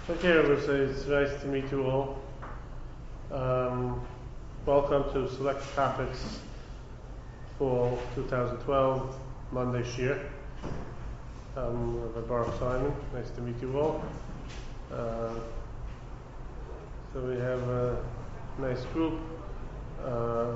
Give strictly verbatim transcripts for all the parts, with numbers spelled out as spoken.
Okay, everybody, it's nice to meet you all. Um, welcome to Select Topics Fall twenty twelve, Monday Shir. I'm Rabbi Baruch Simon. Nice to meet you all. Uh, so we have a nice group. Uh,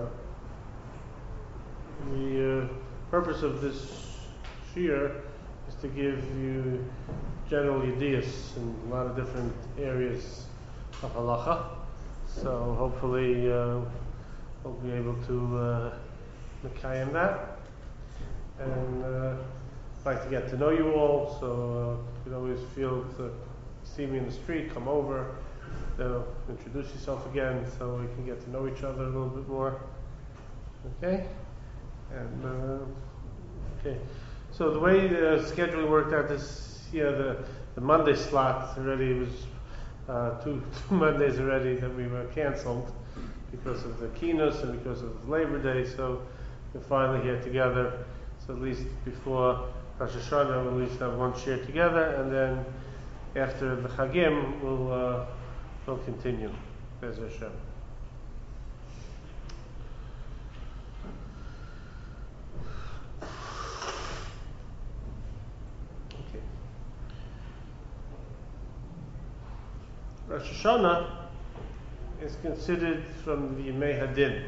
the uh, purpose of this Shir is to give you general ideas in a lot of different areas of halacha. So hopefully uh, we'll be able to uh, mekayem that. And uh, I'd like to get to know you all, so uh, you always feel to see me in the street, come over, uh, introduce yourself again so we can get to know each other a little bit more. Okay? And uh, okay. So the way the scheduling worked out this year, the, the Monday slot already was uh, two, two Mondays already that we were canceled because of the keynotes and because of Labor Day. So we're finally here together. So at least before Rosh Hashanah, we'll at least have one share together, and then after the Chagim, we'll uh, we'll continue. Be'ez Hashem. Rosh Hashanah is considered from the Yemei Hadin.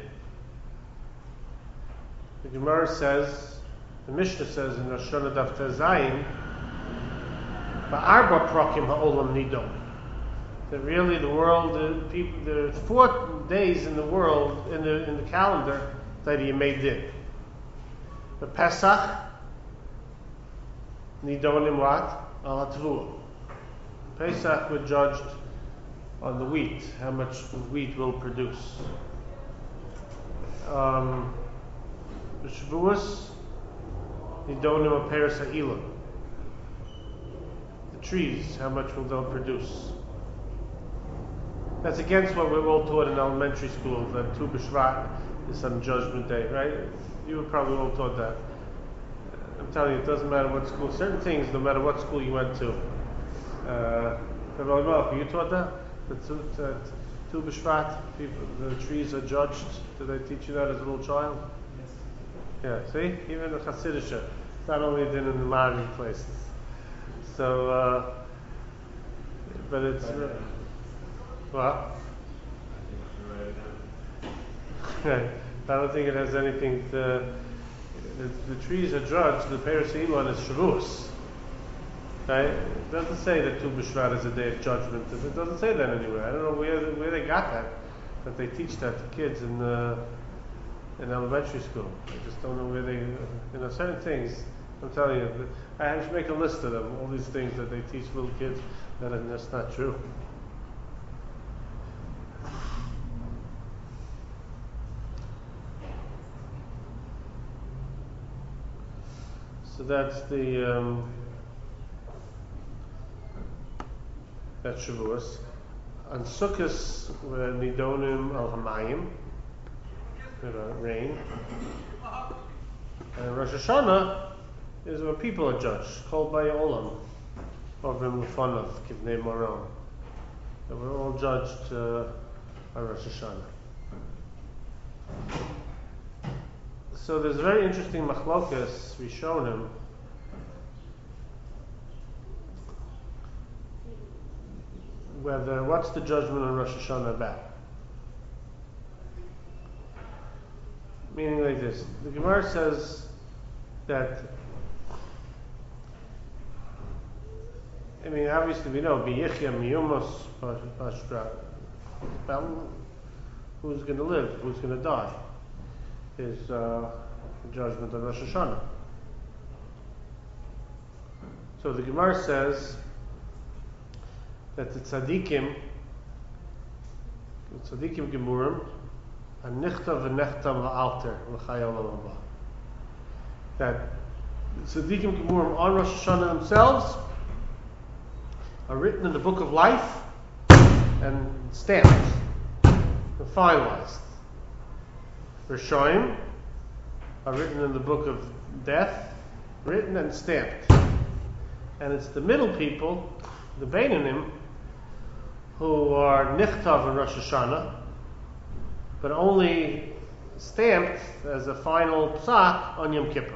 The Gemara says, the Mishnah says in Rosh Hashanah Daf Zayin, "Ba'arba prakim ha'olam nidon." That really the world, the people, there are four days in the world in the in the calendar that the Yemei Din. The Pesach nidonim what? Al HaTvuah. Pesach were judged on the wheat, how much wheat will produce. Um, the Shavuos, Nidonim Aperes Ha'ilam. The trees, how much will they produce? That's against what we're all taught in elementary school, that Tu B'Shvat is on Judgment Day, right? You were probably all taught that. I'm telling you, it doesn't matter what school, certain things, no matter what school you went to. Uh, were you taught that? The Tu B'Shvat, people, the trees are judged. Did they teach you that as a little child? Yes. Yeah, see? Even the Hasidic, it's not only in the modern places. So, uh, but it's... Uh, what? I don't think it has anything to... The, the trees are judged, the Peres Elon is Shavuos. Right? It doesn't say that Tu B'Shvat is a day of judgment. It doesn't say that anywhere. I don't know where where they got that, but they teach that to kids in uh, in elementary school. I just don't know where they, you know, certain things. I'm telling you, I should make a list of them. All these things that they teach little kids that are, that's not true. So that's the. Um, That's Shavuos. On Sukkos, we're Nidonim al Hamayim, rain. And Rosh Hashanah is where people are judged, called by Olam, over in Lefanav, Kivnei Moron. So we're all judged uh, on Rosh Hashanah. So there's a very interesting machlokas Rishonim. Whether what's the judgment on Rosh Hashanah about? Meaning like this: the Gemara says that. I mean, obviously we know Biyichya Miyumos Pashtra. About who's going to live, who's going to die, is uh, the judgment on Rosh Hashanah. So the Gemara says that the tzaddikim, the tzaddikim gemurim, and nichtav v'nechtam la'alter l'chayol ha'olam. That the tzaddikim gemurim on Rosh Hashanah themselves are written in the book of life and stamped and finalized. Rishonim are written in the book of death, written and stamped. And it's the middle people, the Beinanim, who are nichtav in Rosh Hashanah, but only stamped as a final psak on Yom Kippur.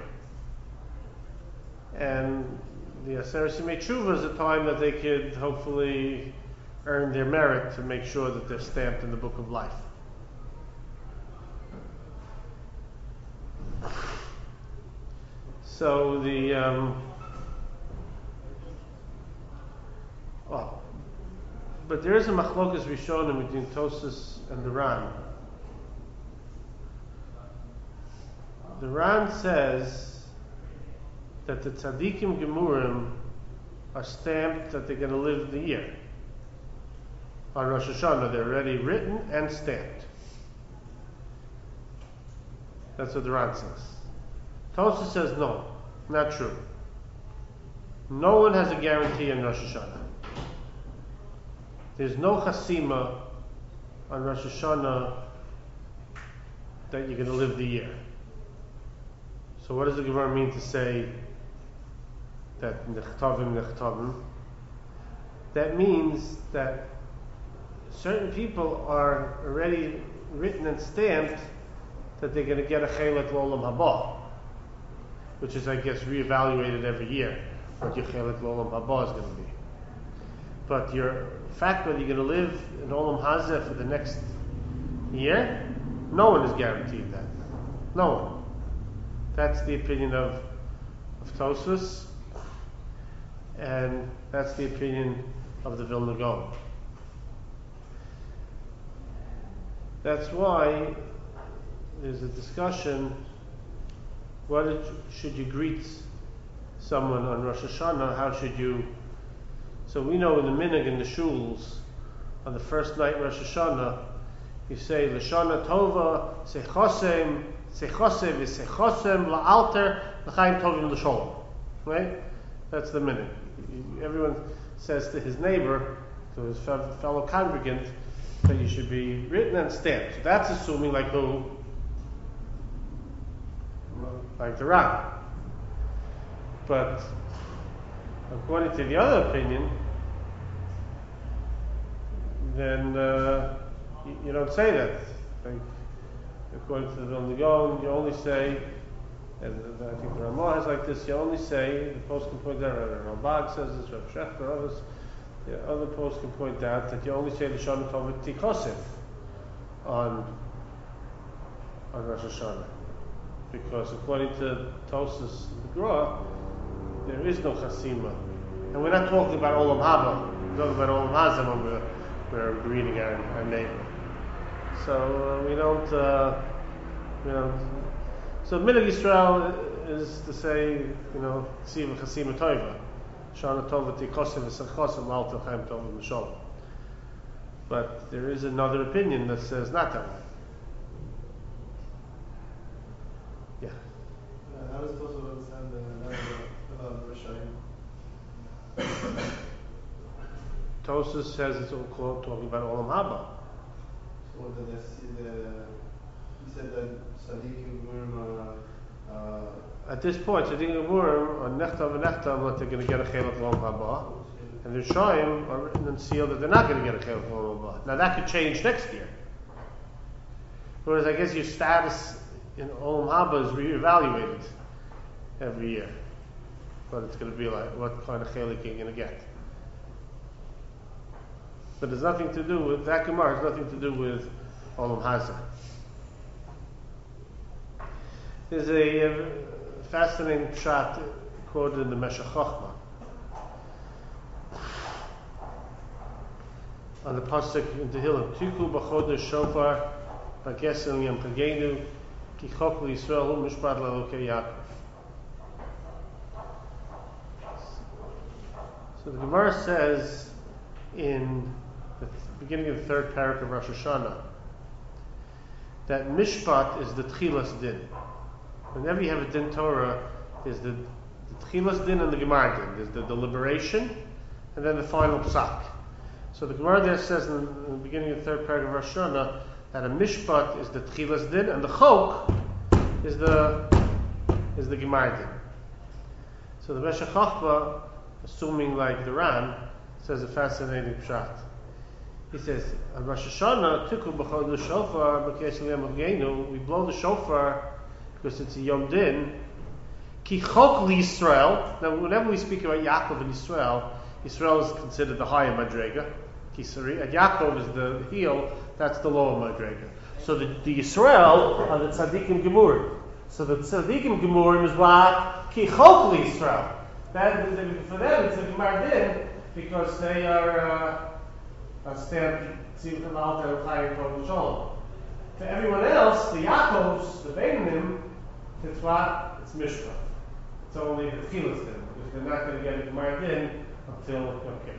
And the Aseret Simei Tshuva is a time that they could hopefully earn their merit to make sure that they're stamped in the Book of Life. So the um, oh, but there is a machlokas rishonim between Tosas and the Ran. The Ran says that the tzaddikim gemurim are stamped that they're going to live the year. On Rosh Hashanah, they're already written and stamped. That's what the Ran says. Tosas says no, not true. No one has a guarantee in Rosh Hashanah. There's no chasima on Rosh Hashanah that you're going to live the year. So what does the Gemara mean to say that nechtavim nechtavim? That means that certain people are already written and stamped that they're going to get a chelet l'olam haba, which is, I guess, reevaluated every year what your chelet l'olam haba is going to be. But your fact whether you're going to live in olam hazeh for the next year, no one is guaranteed that. No one. That's the opinion of of Tosfos, and that's the opinion of the Vilna Gaon. That's why there's a discussion, what it, should you greet someone on Rosh Hashanah, how should you... So we know in the minhag in the shuls, on the first night Rosh Hashanah, you say, L'shana tova, sechosem, sechosem, v'sechosem, la'alter, l'chaim tovim l'sholom. Right? That's the minhag. Everyone says to his neighbor, to his fellow congregant, that you should be written and stamped. So that's assuming like who? Like the Ran. But according to the other opinion, then uh, you, you don't say that. Like, according to the Vilna Gaon, you only say, and I think the Ramah has like this, you only say, the post can point out, Rav Bag says this, Rav Shechter, others, yeah, other posts can point out that you only say the Shana Tova Tikosif on on Rosh Hashanah, because according to Tosas the Gra, there is no chasima, and we're not talking about Olam Haba. We're talking about Olam Hazeh when we're, we're greeting our, our neighbor. So uh, we don't, uh, you know. So Minhag Yisrael is to say, you know, Siva Chasima Tova. Shana Tova Tikosim V'Sechosim L'Al Telchaim Tovim L'Sholom. But there is another opinion that says not that way. Yeah. Uh, how is it possible to understand the narrative about Rishayim? Tosas says it's all called talking about Olam Haba. So what did I see the? He said that Sadiq Gurma. Uh, At this point, Sadiq Gemurim on Nechtav and Nechtav that they're going to get a Chelet Olam Haba, and the Rishayim are written and sealed that they're not going to get a Chelet Olam Haba. Now that could change next year. Whereas I guess your status in Olam Haba is reevaluated every year. What it's going to be like, what kind of chelik you're going to get. But there's nothing to do with, that Gemara has nothing to do with Olam Hazeh. There's a uh, fascinating pshat quoted in the Meshech Chochmah on the pasuk in Tehillim. Tiku b'chodesh shofar b'gesel yom chagenu ki chok l'Yisrael hu mishpat l'Elokei Yaakov. So the Gemara says in the beginning of the third parak of Rosh Hashanah that mishpat is the tchilas din. Whenever you have a din Torah, there's the, the tchilas din and the gemar din. There's the deliberation and then the final psak. So the Gemara there says in, in the beginning of the third paragraph of Rosh Hashanah that a mishpat is the tchilas din and the chok is the is the gemar din. So the Meshech Chochmah, assuming like the Ran, says a fascinating pshat. He says, on Rosh Hashanah, Tikkun b'chol the shofar, b'kesh l'yom avgeinu, we blow the shofar because it's a Yom Din. Ki chok l'Yisrael. Now, whenever we speak about Yaakov and Yisrael, Yisrael is considered the higher Madrega. Kisari, and Yaakov is the heel, that's the lower Madrega. So the, the Yisrael are the Tzadikim Gemurim. So the Tzadikim Gemurim is what? Ki chok l'Yisrael. That, for them, it's a Gemar Din because they are uh, a stamp tzivut alter chayim tov shalom. To everyone else, the Yaakovs, the Beinim, it's what? It's Mishpah. It's only the Tchilas Din because they're not going to get a Gemar Din until Yom Kippur.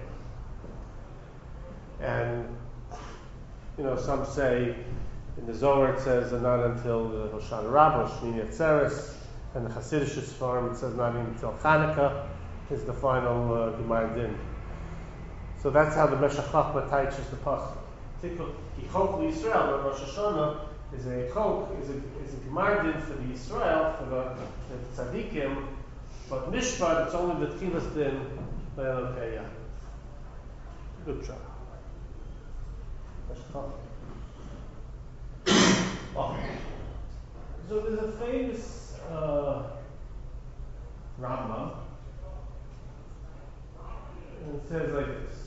And you know, some say in the Zohar it says that not until the Hoshana Rabbah, Shmini Atzeres, and the Hasidic farm it says not even until Chanukah is the final uh, Gemar Din. So that's how the Meshach Chochmah teaches the pasuk. Tikkun Yichok l'Yisrael, Rosh Hashanah is a chok, is a is a Gemar Din for the Yisrael, for the, the Tzadikim, but Mishpat it's only the Tchilas Din Le'elokei Yaakov. Good job. Oh. So there's a famous uh, Rambam, and it says like this.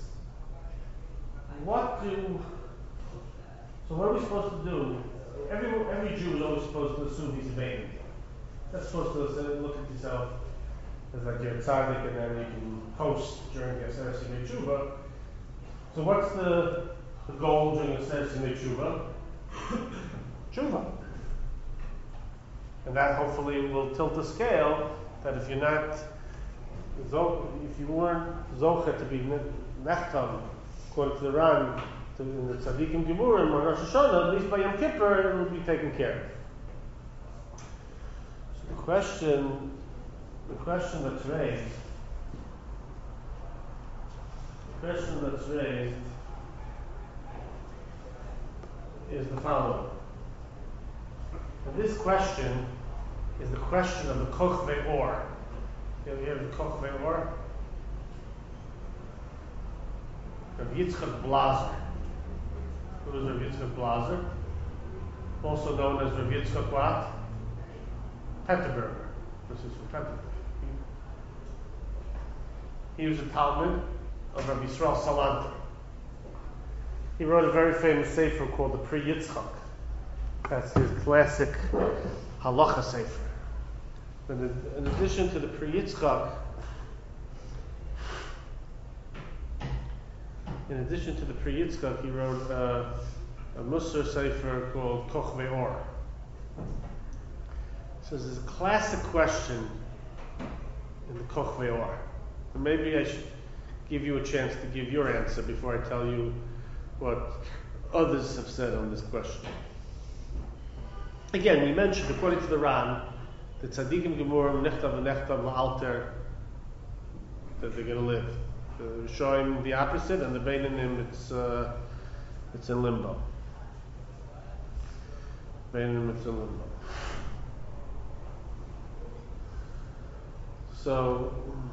What do, so what are we supposed to do? Every, every Jew is always supposed to assume he's a baby. That's supposed to look at yourself as like you're a tzaddik and then you can post during the Aseret Simei Tshuva. So what's the The goal during the Aseret Simei Tshuva? Tshuva. And that hopefully will tilt the scale that if you're not, if you weren't Zocher to be Nechtam, according to the Ran, to in the Tzadikim Gemurim or Rosh Hashanah, at least by Yom Kippur it will be taken care of. So the question, the question that's raised, the question that's raised is the following. And this question is the question of the Koch Ve'or. You ever hear of the Koch Ve'or? Rav Yitzchak Blazer. Who is Rav Yitzchak Blazer? Also known as Rav Yitzchak what? Petterberger. This is from Petterberger. He was a Talmud of Rav Yisrael Salanter. He wrote a very famous sefer called the Pri Yitzchak. That's his classic halacha sefer. And in addition to the Pri Yitzchak, in addition to the Pri Yitzchak, he wrote uh, a Musar sefer called Koch Ve'or. So this is a classic question in the Koch Ve'or. And maybe I should give you a chance to give your answer before I tell you what others have said on this question. Again, we mentioned, according to the Ran, the Tzadikim Gemurim Nechtav Nechtav La'alter, that they're going to live. The showing the opposite, and the Beinanim, it's uh, it's in limbo. Beinanim, it's in limbo. So,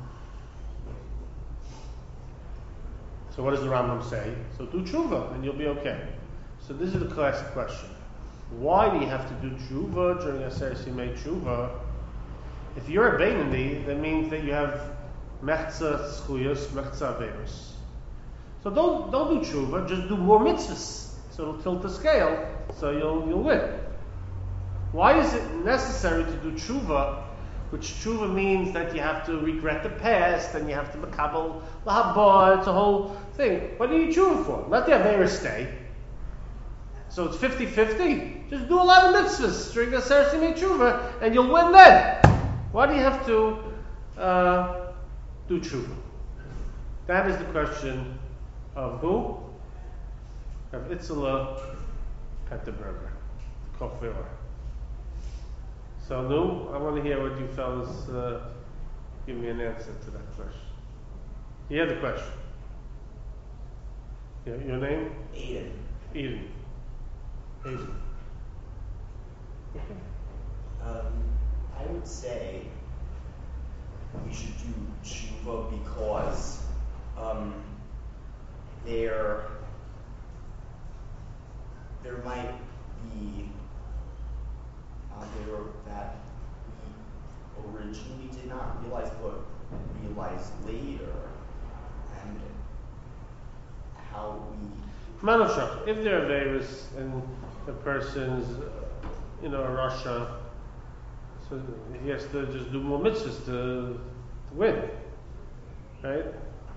so what does the Rambam say? So do tshuva, and you'll be okay. So this is the classic question. Why do you have to do tshuva during Aseret Simei Tshuva? If you're a Beinani, that means that you have mechza schuyos, mechza averos. So don't don't do tshuva, just do more mitzvahs. So it'll tilt the scale, so you'll you'll win. Why is it necessary to do tshuva? Which tshuva means that you have to regret the past and you have to makabel lahaba. It's a whole thing. What do you need tshuva for? Let the averos stay. So it's fifty-fifty. Just do eleven mitzvahs during the Aseret Simei Tshuva, and you'll win then. Why do you have to uh, do tshuva? That is the question of who? Of Itzela Petterberger, Koch Ve'or. So, Nu, I want to hear what you fellas uh, give me an answer to that question. You hear the question? Yeah, your name? Eden. Eden. Eden. Okay. Um, I would say we should do tshuva because um, there there might be uh, there that we originally did not realize, but realized later, and how we. Manushach, if there are Averis and the person's, uh, you know, a Russia, so he has to just do more mitzvahs to, to win, right?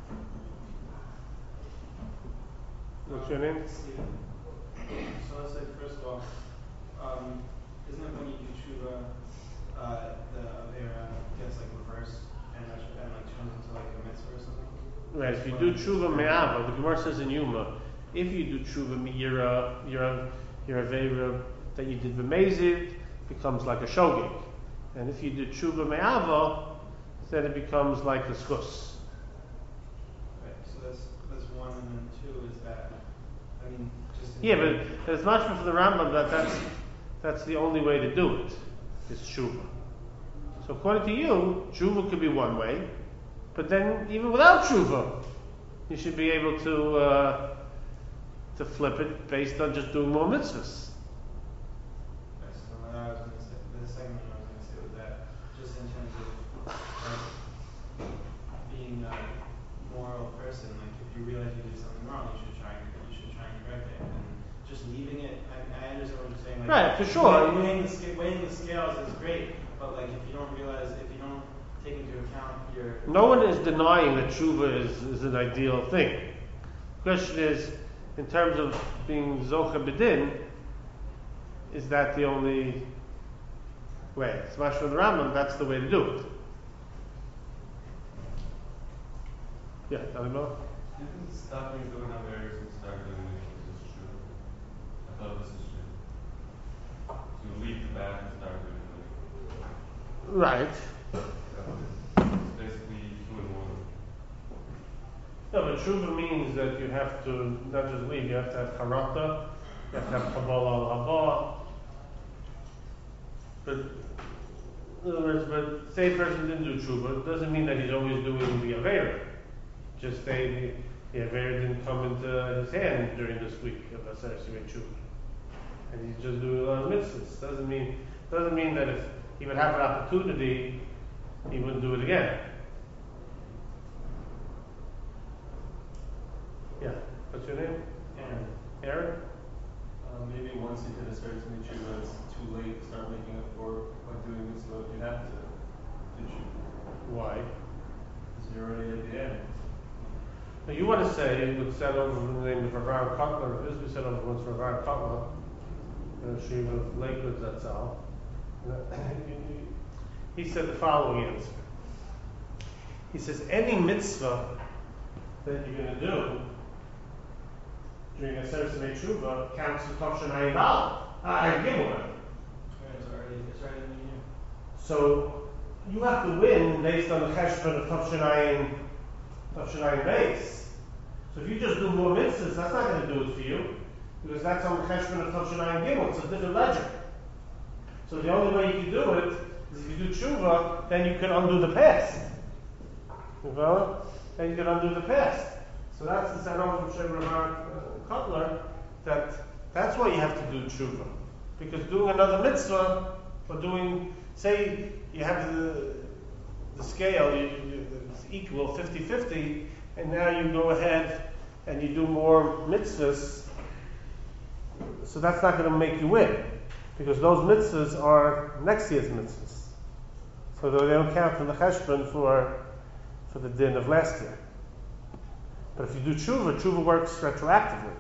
What's your name? Steven. So let's say first of all, um, isn't it when you do tshuva, uh, the avera gets like reversed and, and like turns into like a mitzvah or something? Right, if you do tshuva me'ava, the Gemara says in Yuma, if you do tshuva me'ira, your your avera that you did b'mezid becomes like a shogeg, and if you do tshuva me'ava, then it becomes like a schus. Right. So that's that's one, and then two is that. I mean, just. In Yeah, but it's much for the Rambam that that's that's the only way to do it is tshuva. So according to you, tshuva could be one way, but then even without tshuva, you should be able to uh, to flip it based on just doing more mitzvahs. Right, so what I was going to say, the second one I was going to say was that just in terms of like, being a moral person, like if you realize you did something wrong, you should try and you should try and correct it, and just leaving it. I, I understand what you're saying. Like, Right, for sure. Weighing the, sca- weighing the scales is great, but like if you don't realize, if you don't take into account your. No one is denying that tshuva is, is an ideal thing. The question is, in terms of being zocha b'din, is that the only way? It's much from the Rambam, that's the way to do it. Yeah, tell me more. Didn't stop me doing Averis and start doing it. Is this true? I thought this is true. To leave the bad and start doing good. Right. It's basically two in one. No, but tshuva means that you have to not just leave, you have to have charata, you have to have kabbalah al haba. But in other words, but say a person didn't do tshuva, it doesn't mean that he's always doing the avera. Just say the, the avera didn't come into his hand during this week of Aser Simei Tshuva, and he's just doing a lot of mitzvahs. Doesn't mean doesn't mean that if he would have an opportunity, he wouldn't do it again. Yeah. What's your name? Aaron. Aaron? Uh, maybe once you hit a certain tshuva, it's too late to start making up for like doing this, so you have to do tshuva. Why? Because you're already at the end. Now you want to say it would set over the name of Rav Kotler. This we said over once for Rav Kotler. Shiva of Lakewood, that's all. He said the following answer. He says any mitzvah that you're going to do during a Aser Simei Tshuva counts as Tavshin Ayin Bal. I give away. Right, it's already it's already in the year. So you have to win based on the cheshbon of Tavshin Ayin Tavshin Ayin base. So if you just do more mitzvahs, that's not going to do it for you, because that's on the cheshbon of Tavshin Ayin Gimel. It's a different ledger. So the only way you can do it is if you do tshuva, then you can undo the past. You know? Then you can undo the past. So that's the Saram from Shem Rav Kotler, that that's why you have to do tshuva. Because doing another mitzvah, or doing, say you have the the scale, you, you, it's equal fifty-fifty, and now you go ahead and you do more mitzvahs, so that's not going to make you win, because those mitzvahs are next year's mitzvahs. So they don't count in the cheshbon for, for the din of last year. But if you do tshuva, tshuva works retroactively.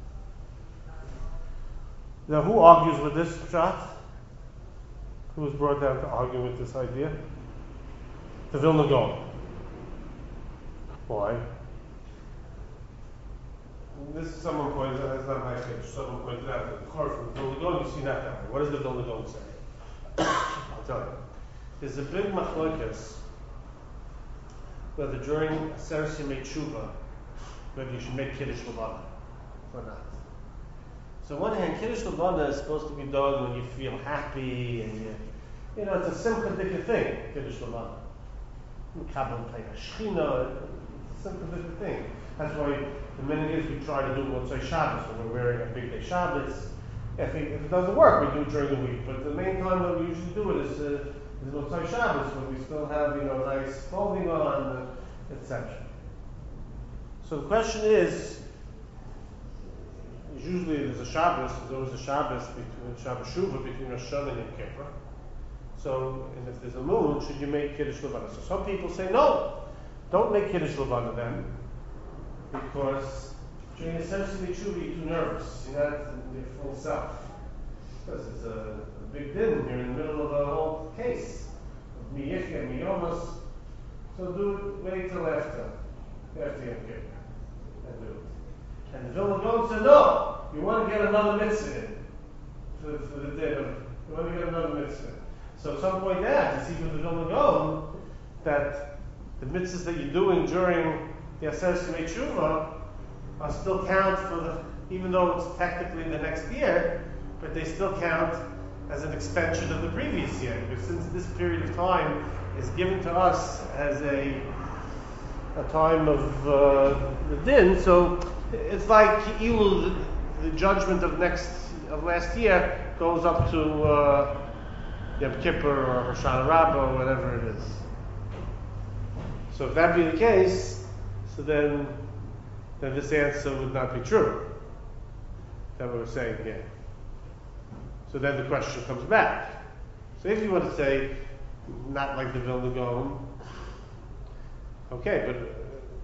Now who argues with this shot? Who was brought down to argue with this idea? The Vilna Gaon. Why? This is someone pointed out, it's not my page, someone pointed out that the Korah from the Vilna Gaon, you see that down there. What does the Vilna Gaon say? I'll tell you. There's a big machlokas whether during Aser Simei Tshuva, whether you should make Kiddush Levana or not. So on one hand, Kiddush Levana is supposed to be done when you feel happy and you, you know, it's a simcha dika thing, Kiddush Levana. Kabbalah Pei Shechina, it's a simcha dika thing. That's why the minute is we try to do Motzei Shabbos when we're wearing a big day Shabbos. If it, if it doesn't work, we do it during the week. But the main time when we usually do it is uh, is Motzai Shabbos, when we still have, you know, nice clothing on, uh, et cetera. So the question is, usually there's a Shabbos, there's always a Shabbos between Shabbos Shuvah between Rosh Hashanah and Yom Kippur. So, and if there's a moon, should you make Kiddush Levana? So some people say no, don't make Kiddush Levana then, because during the sensory Tshuva you're too nervous, you're not in your full self. Because it's a, a big din, you're in the middle of a whole case of Miyich and Miyomas. So do it, wait till after, after Yom Kippur, and do it. And the Vilna Gaon said, no, you want to get another mitzvah in for, for the din of, you want to get another mitzvah. So some point out, you see from the Vilna Gaon, that the mitzvahs that you're doing during the Aseret Yemei Tshuva are still count for the, even though it's technically the next year, but they still count as an extension of the previous year. Because since this period of time is given to us as a a time of uh, the din, so it's like Ilu, the, the judgment of next of last year goes up to uh, Yom Kippur or Hoshana Rabbah or whatever it is. So if that be the case, so then then this answer would not be true. That what we're saying here. So then the question comes back. So if you want to say, not like the Vilna Gaon, okay, but uh,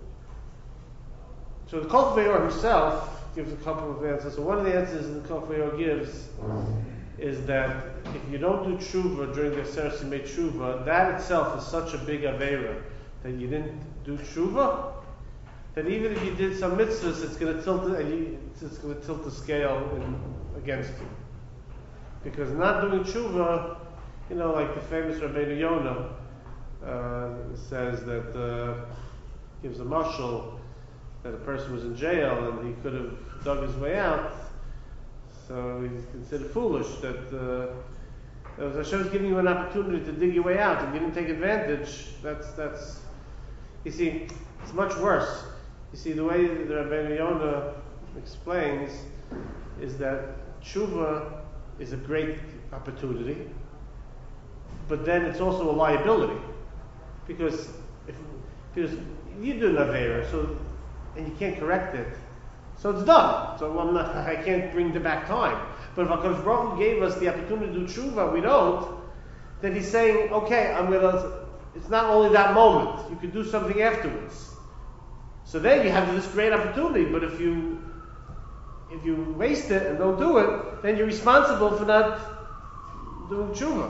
so the Kol Kveyor himself gives a couple of answers. So one of the answers the Kol Kveyor gives is that if you don't do tshuva during the Aseret Yemei Tshuva, that itself is such a big avera that you didn't do tshuva, that even if you did some mitzvahs, it's going to tilt the, it's going to tilt the scale in, against you. Because not doing tshuva, you know, like the famous Rabbeinu Yonah uh, says that uh, gives a mashal that a person was in jail and he could have dug his way out. So he's considered foolish that uh, if Hashem's giving you an opportunity to dig your way out and you didn't take advantage. That's that's. You see, it's much worse. You see, the way the Rabbeinu Yonah explains is that tshuva is a great opportunity, but then it's also a liability, because if because you do an avera, so and you can't correct it, so it's done. So I'm not, I can't bring the back time. But if HaKadosh Baruch Hu gave us the opportunity to do tshuva, we don't, then he's saying, okay, I'm gonna. It's not only that moment. You can do something afterwards. So then you have this great opportunity. But if you if you waste it and don't do it, then you're responsible for not doing tshuva.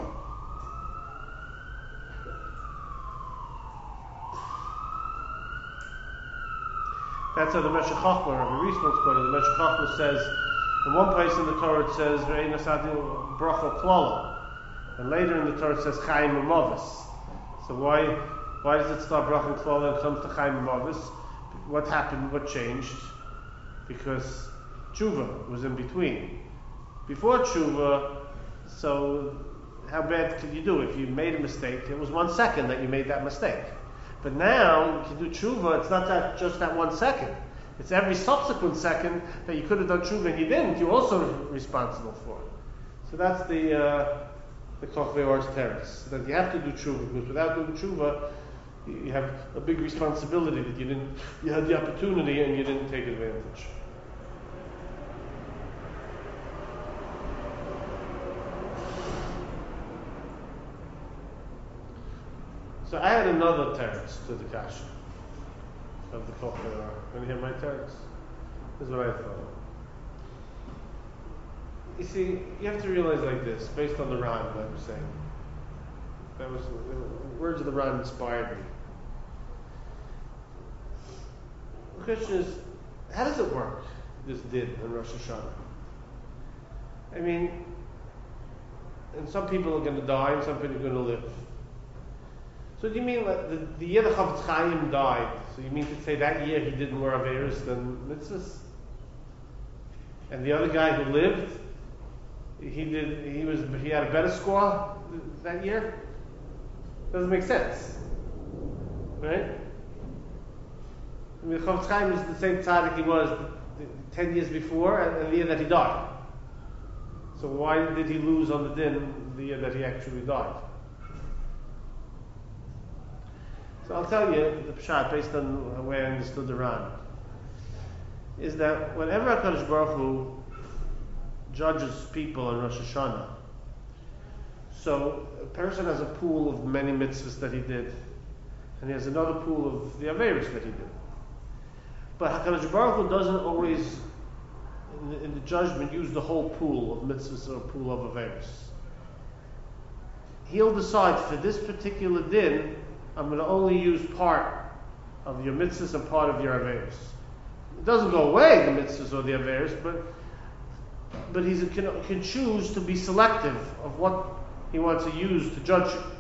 That's how the Meshech Chochmah, Rabbi Rees once quoted. The Meshech Chochmah says, in one place in the Torah it says, "Ve'ein asati bracha klala," and later in the Torah it says, "Chaim u'mavis." So why why does it start bracha klala and comes to Chaim u'mavis? What happened? What changed? Because tshuva was in between. Before tshuva, so how bad could you do? If you made a mistake, it was one second that you made that mistake. But now, if you do tshuva, it's not that just that one second. It's every subsequent second that you could have done tshuva and you didn't, you're also responsible for it. So that's the uh, the Kol Kveyor's teretz, that you have to do tshuva, because without doing tshuva, you have a big responsibility that you didn't, you had the opportunity and you didn't take advantage. So I had another teretz to the kasha of the Kol Kveyor. Want to hear my teretz? This is what I thought. You see, you have to realize like this, based on the Ran that I was saying. That was the words of the Ran inspired me. The question is, how does it work? This din in Rosh Hashanah. I mean, and some people are going to die, and some people are going to live. So do you mean like the, the year the Chavetz Chaim died? So you mean to say that year he did more averos than mitzvahs? And the other guy who lived, he did. He was. He had a better score that year. Doesn't make sense, right? I mean, Chavetz Chaim is the same tzaddik he was the, the, ten years before, and, and the year that he died. So why did he lose on the din the year that he actually died? So I'll tell you the pshat based on the way I understood the Ran. Is that whenever HaKadosh Baruch Hu judges people on Rosh Hashanah, so a person has a pool of many mitzvahs that he did, and he has another pool of the Averis that he did. But HaKadosh Baruch Hu doesn't always, in the, in the judgment, use the whole pool of mitzvahs or pool of Averis. He'll decide for this particular din, I'm going to only use part of your mitzvahs and part of your Averis. It doesn't go away, the mitzvahs or the Averis, but but he can, can choose to be selective of what he wants to use to judge you.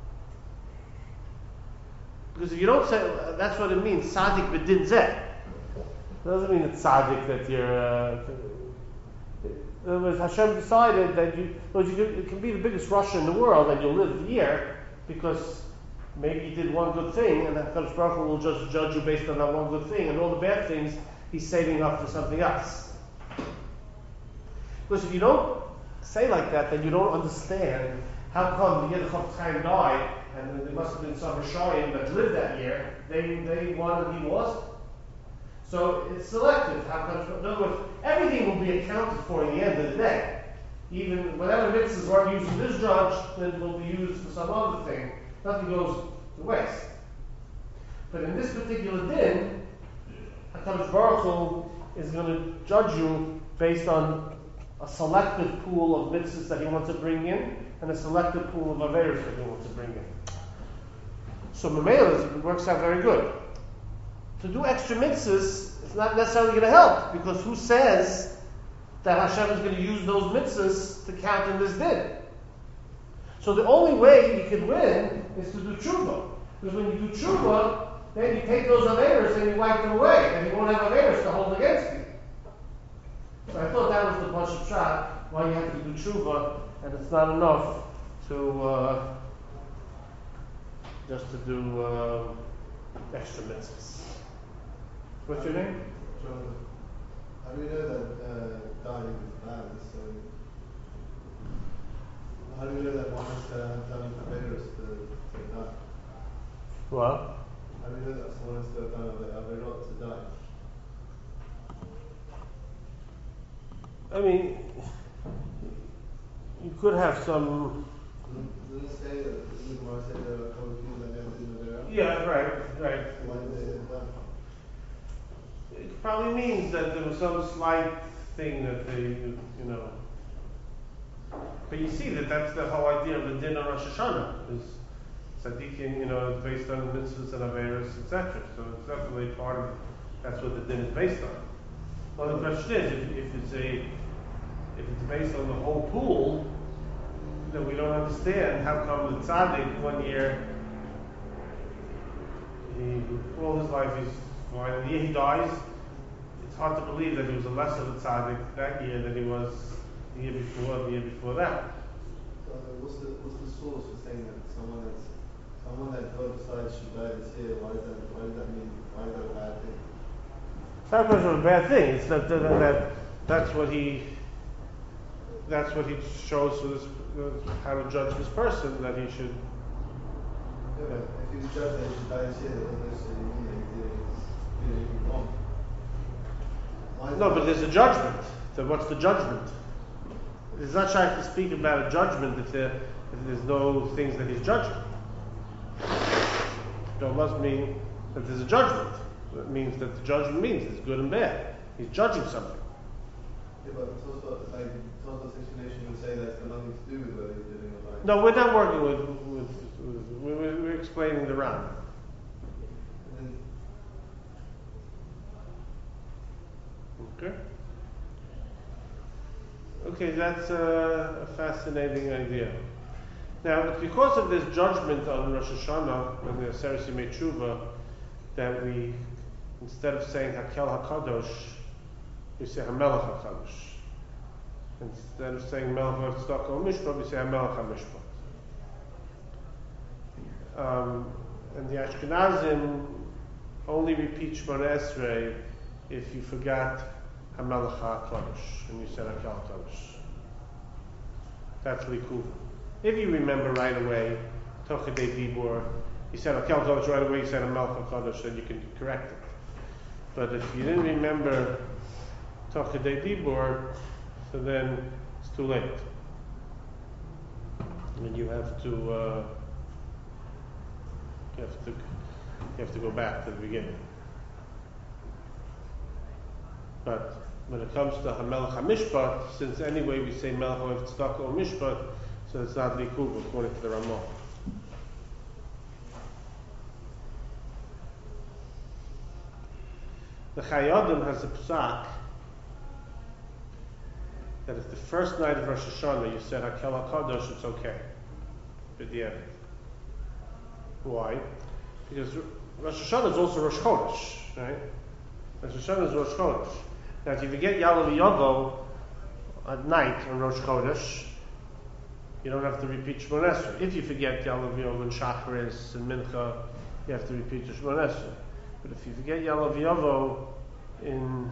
Because if you don't say, that's what it means, tzaddik b'din zeh. It doesn't mean it's tzaddik that you're. Uh, in other words, Hashem decided that you, well, you can, it can be the biggest Russia in the world and you'll live the year because maybe you did one good thing and HaKadosh Baruch Hu will just judge you based on that one good thing, and all the bad things he's saving up for something else. Because if you don't say like that, then you don't understand how come the year the Chofetz Chaim died and there must have been some Rishayim that lived that year, they they won and he lost. So it's selective. How come? In other words, everything will be accounted for in the end of the day. Even whatever mitzvahs weren't used for this judge, then will be used for some other thing. Nothing goes to waste. But in this particular din, HaKadosh Baruch Hu is going to judge you based on a selective pool of mitzvahs that he wants to bring in and a selective pool of averos that he wants to bring in. So Mamela, it works out very good. To do extra mitzvahs is not necessarily going to help, because who says that Hashem is going to use those mitzvahs to count in this din? So the only way you can win is to do tshuva. Because when you do tshuva, then you take those averos and you wipe them away, and you won't have averos to hold against you. So I thought that was the Pashup Shot, why you have to do tshuva, and it's not enough to uh, just to do uh, extra mitzvahs. What's your name? Jonathan. How do we know that uh, dying is bad? So, how do we know that one has to have done a virus to, to die? What? How do we know that someone has to have done a virus to die? I mean, you could have some. Doesn't it say that this is why I said there are a couple of people that never did the virus? Yeah, right, right. Why did they have done? It probably means that there was some slight thing that they, you know. But you see that that's the whole idea of the din on Rosh Hashanah, is tzaddikim, you know, it's based on mitzvahs and averos, et cetera. So it's definitely part of, that's what the din is based on. Well, the question is, if, if it's a, if it's based on the whole pool, then we don't understand how come the tzaddik one year, he, all his life he's fine, and the year he dies, it's hard to believe that he was a less of a tzaddik that year than he was the year before, the year before that. So uh, what's the what's the source for saying that someone that's someone that God decides should die this year? Why does that why does that mean why is that a bad thing? It's not a question of a bad thing. It's that, that, that that's what he that's what he shows for this, uh, how to judge this person, that he should. Yeah, but if you judge that he should die this year, that doesn't necessarily mean that he did anything wrong. Why is No, that- but there's a judgment. So what's the judgment? It's not trying to speak about a judgment if, there, if there's no things that he's judging. So it must mean that there's a judgment. It means that the judgment means it's good and bad. He's judging something. Yeah, but Tosfot, like Tosfot's explanation would say that's got nothing to do with whether he's living or dying. No, we're not working with, with, with we're, we're explaining the Ram. And then Okay. Okay, that's a, a fascinating idea. Now, it's because of this judgment on Rosh Hashanah and the Aseret Yemei Tshuva that we, instead of saying Hakel HaKadosh, we say HaMelech HaKadosh. Instead of saying Melech HaTzedakah HaMishpat, we say HaMelech HaMishpat. Um, and the Ashkenazim only repeat Shemona Esrei if you forgot HaMelech HaKadosh and you said Hakel HaKadosh. that's likuva. If you remember right away, tochadei dibur, you said a kel kodesh right away, you said a melcha kodesh, then you can correct it. But if you didn't remember tochadei dibur, so then it's too late. And you have to, uh, you have to, you have to go back to the beginning. But when it comes to Hamelech HaMishpat, since anyway we say Melech HaMitzvah or Mishpat, so it's not Likuv according to the Ramah. The Chayodim has a psak that if the first night of Rosh Hashanah you said Hakel HaKadosh, it's okay. At the end. Why? Because Rosh Hashanah is also Rosh Chodesh, right? Rosh Hashanah is Rosh Chodesh. Now, if you forget Yalav Yovo at night on Rosh Chodesh, you don't have to repeat Shemon Esrei. If you forget Yalav Yovo and Shacharis and Mincha, you have to repeat the Shemon Esrei. But if you forget Yalav Yovo in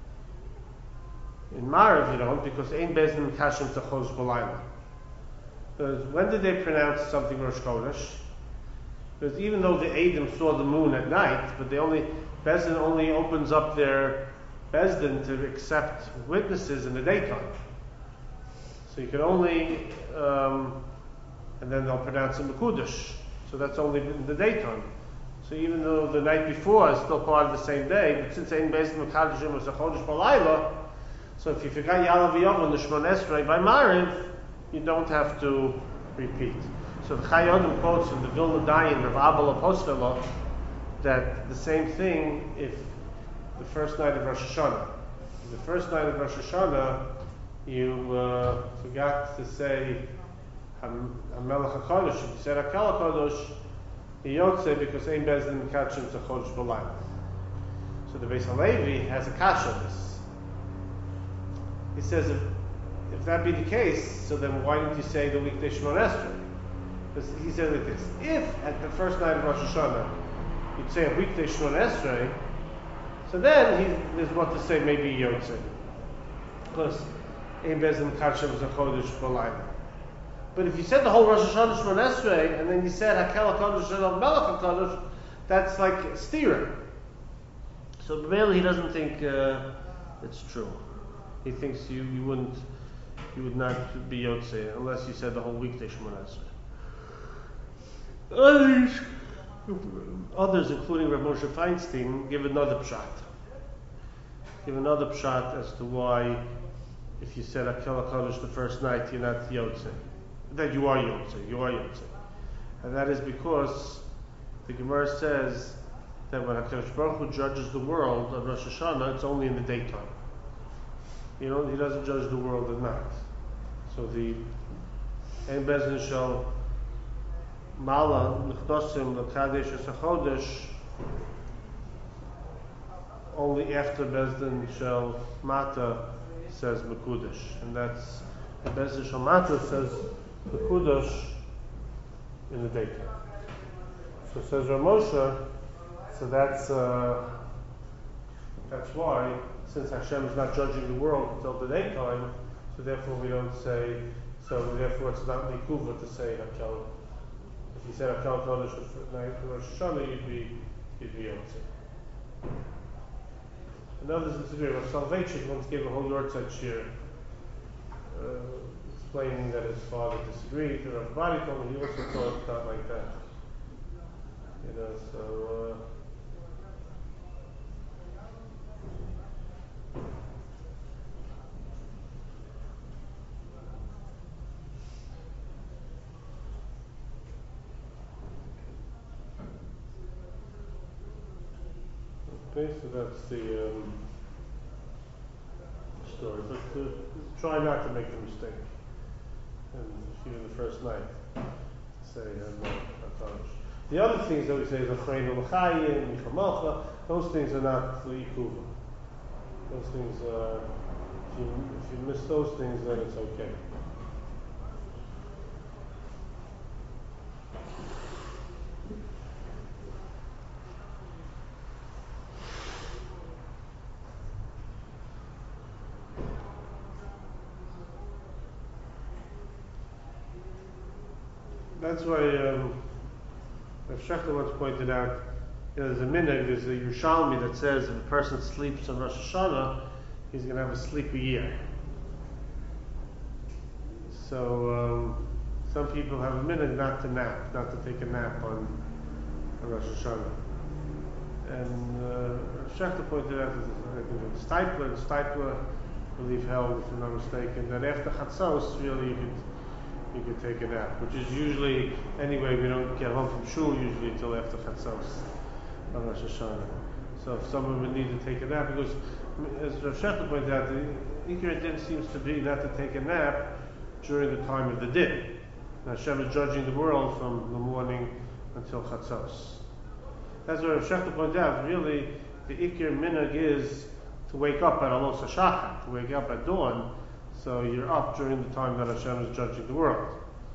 in Marav, you don't, because Ein Bezin Kashem Tachos B'Layla. Because when did they pronounce something Rosh Chodesh? Because even though the Eidim saw the moon at night, but they only Bezin only opens up their Bezdin to accept witnesses in the daytime. So you can only, um, and then they'll pronounce it Mekudesh. So that's only in the daytime. So even though the night before is still part of the same day, but since Ein Bezdin Mekadeshim was a Chodesh B'Layla, so if you forgot Yalav Yov and the Shemon Esrei by Mariv, you don't have to repeat. So the Chayodim quotes from the Vilna Dayan of Abel Apostolot that the same thing if the first night of Rosh Hashanah. The first night of Rosh Hashanah, you uh, forgot to say HaMelech HaKadosh. If you said HaKel HaKadosh, you don't say because Ein Bezdin Kachim Tzachodsh B'Layla. So the Beis HaLevi has a kasha on this. He says if, if that be the case, so then why didn't you say the weekday Shemon Esrei? Because he said like this: if at the first night of Rosh Hashanah you'd say a weekday Shemon Esrei, so then he, there's what to say maybe Yotzei, because Ein Bezdin Kachim is a Chodesh B'Layla. But if you said the whole Rosh Hashanah Shemon Esrei and then you said Hakel HaKadosh and Melech HaKadosh, that's like stira. So really he doesn't think uh, it's true. He thinks you, you wouldn't, you would not be Yotzei unless you said the whole weekday Shemon Esrei. Others, others, including Rav Moshe Feinstein, give another pshat. Give another pshat as to why, if you said Hakel HaKadosh the first night, you're not Yotzei. That you are Yotzei, you are Yotzei. And that is because the Gemara says that when HaKadosh Baruch Hu judges the world on Rosh Hashanah, it's only in the daytime. You know, he doesn't judge the world at night. So the Ein Bezdin Shel Mala Nechnosim L'Kadesh Esachodesh only after Bezdin Shel Mata says Mekudesh, and that's the Bezdin Shel Mata says Mekudesh in the daytime. So says Rav Moshe, so that's uh, that's why. Since Hashem is not judging the world until the daytime, so therefore we don't say, so therefore it's not likuva to say Hakel. If you said Hakel Kodesh night of Rosh Hashanah, you'd be, you'd be Yotzei. And others disagree. Rav Soloveitchik once gave a whole Yortzeit shir, uh, explaining that his father disagreed. And Rav Bari told me he also thought it's not like that. You know, so. Uh, Okay, so that's the um, story. But uh, try not to make the mistake. And even the first night, say Hakadosh. The other things that we say is Achreinu L'Chayim, Michamalcha. Those things are not L'Ikuva. Those things are. If you if you miss those things, then it's okay. that's why um, Rav Shechter once pointed out, you know, there's a minhag, there's a Yerushalmi that says if a person sleeps on Rosh Hashanah, he's going to have a sleepy year. So um, some people have a minhag not to nap, not to take a nap on, on Rosh Hashanah. And uh, Rav Shechter pointed out that Stipler and Stipler, I believe, held, if I'm not mistaken, that after Chatzos, really you could you could take a nap, which is usually, anyway, we don't get home from shul usually until after Chatzos on Rosh Hashanah. So if someone would need to take a nap, because as Rav Shechter pointed out, the Ikar Din seems to be not to take a nap during the time of the Din. Now Hashem is judging the world from the morning until Chatzos. That's what Rav Shechter pointed out. Really, the Ikar Minhag is to wake up at Alos HaShachar, to wake up at dawn, so you're up during the time that Hashem is judging the world.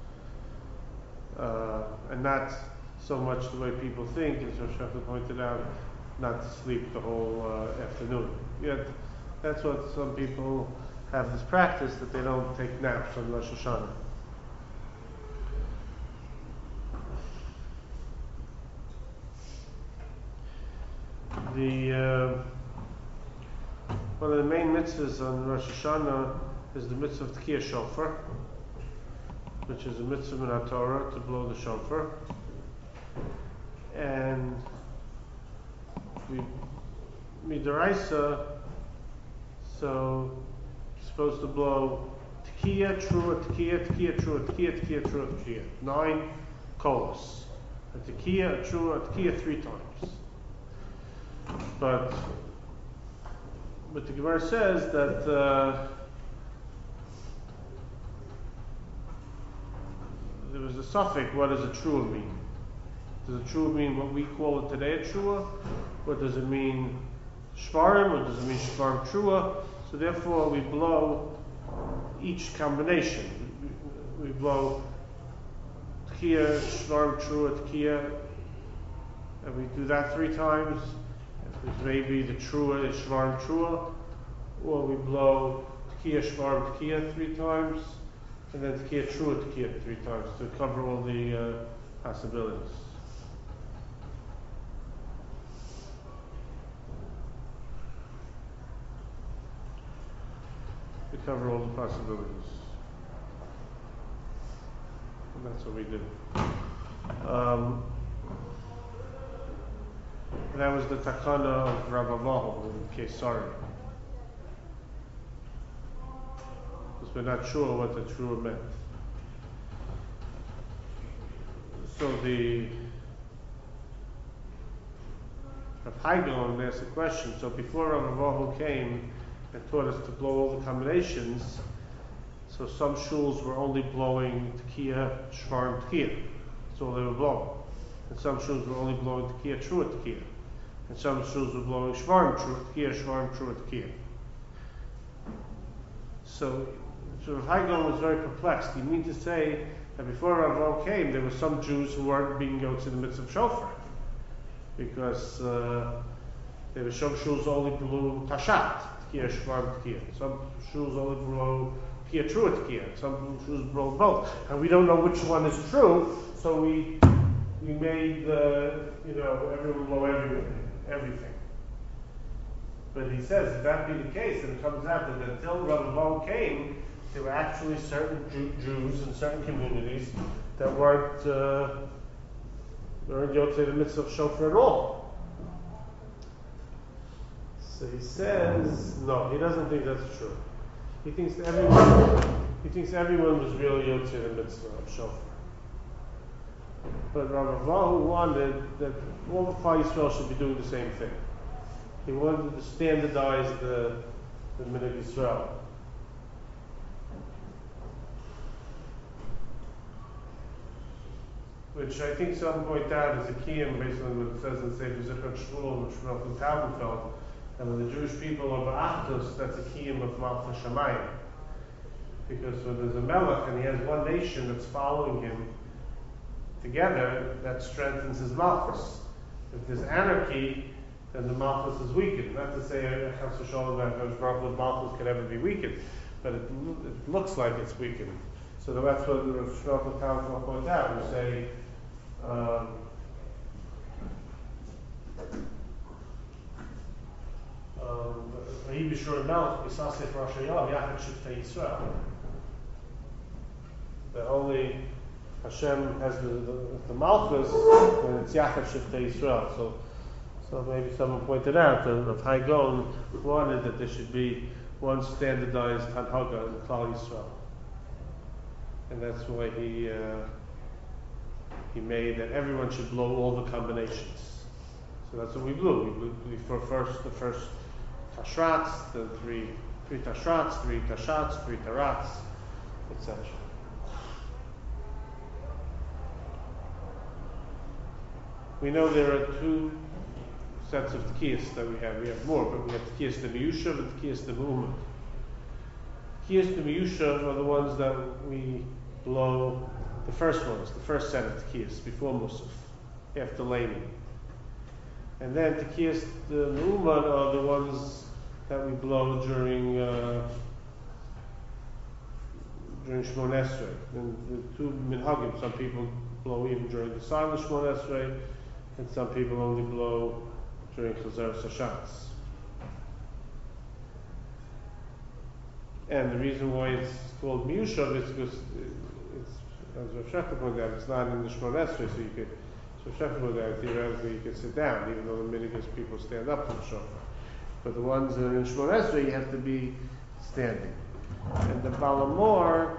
Uh, and not so much the way people think, as Rav Shechter pointed out, not to sleep the whole uh, afternoon. Yet, that's what some people have this practice, that they don't take naps on Rosh Hashanah. The uh, one of the main mitzvahs on Rosh Hashanah is the mitzvah of Tkiyah Shofar, which is a mitzvah in our Torah to blow the shofar. And we midaraisa, so you're supposed to blow Tkiyah, Trua, Tkiyah, Tkiyah, Trua, Tkiyah, Tkiyah, Trua, Tkiyah. Nine kolos. A Tkiyah, a Trua, a Tkiyah three times. But but the Gemara says that uh, there was a suffix. What does a trua mean? Does a trua mean what we call it today a trua? Or does it mean shvarim? Or does it mean shvarim trua? So therefore we blow each combination. We, we blow tkiyah, shvarim trua, tkiyah, and we do that three times. Maybe the trua is shvarim trua, or we blow tkiyah, shvarim, tkiyah three times, and then tkiyah, trua, tkiyah three times to cover all the uh, possibilities. To cover all the possibilities. And that's what we do. Um, That was the takana of Rav Avahu in Kesari. Because we're not sure what the trua meant. So the Rav Haigon asked a question. So before Rav Avahu came and taught us to blow all the combinations, so some shuls were only blowing Tkiyah, Shvarim, Tkiyah. That's all they were blowing. And some shuls were only blowing Tkiyah, Trua, Tkiyah. And some shuls were blowing Shvarim, Trua, Tkiyah, Shvarim, Trua, Tkiyah. So, so Rav Haigon was very perplexed. You mean to say that before Rav Avahu came, there were some Jews who weren't being yotze in the midst of shofar? Because uh, there were some shuls only blew Tashat, Tkiyah, Shvarim, Tkiyah. Some shuls only blew Tkiyah, Trua, Tkiyah. Some shuls blew both. And we don't know which one is true, so we we made the, you know, everyone blow everything. everything. But he says, if that be the case, then it comes out that until Rav Avahu came, there were actually certain Jew- Jews in certain communities that weren't uh, weren't yotze in the midst of shofar at all. So he says, no, he doesn't think that's true. He thinks everyone he thinks everyone was really yotze in the midst of shofar. But Rav Avahu wanted that all the Klal Yisrael should be doing the same thing. He wanted to standardize the the Minhag Yisrael. Which I think some point out is a kiyum based on what it says in Sefer Zichron Shmuel and Shmuel from Taubenfeld. And when the Jewish people are ba'achdus, that's a kiyum of Malchus Shamayim. Because when there's a melech and he has one nation that's following him together, that strengthens his malchus. If there's anarchy, then the malchus is weakened. Not to say Chas v'Shalom that Baruch Hu's malchus can ever be weakened, but it, it looks like it's weakened. So that's what the Rav Shlomo Council points out. We say, um, um, "V'hi b'shur melech b'sasif Rosh Hashanah yachad shiftei Yisrael." That only Hashem has the, the, the Malchus when it's yachad shiftei Yisrael. So, so maybe someone pointed out that Rav Hai Gaon wanted that there should be one standardized Hanhaga in Klal Yisrael. And that's why he uh, he made that everyone should blow all the combinations. So that's what we blew. We blew we for first the first tashrats, the three three tashrats, three tashats, three tarats, et cetera. We know there are two sets of tkiyas that we have. We have more, but we have tkiyas the miyushav and tkiyas the mu'umad. Tkiyas the miyushav are the ones that we blow, the first ones, the first set of tkiyas before Musaf, after Leini. And then tkiyas the mu'umad are the ones that we blow during uh, during Shmon Esrei. And the two minhagim, some people blow even during the silent Shmon Esrei, and some people only blow during Chazar Sashatz. And the reason why it's called Miyushav is because it's, as Rav Shechter pointed out, it's not in the Shmon Esrei, so you could, so Rav Shechter pointed out, theoretically you could sit down, even though the minhag is people stand up for the shofar. But the ones that are in Shmon Esrei, you have to be standing. And the Balamor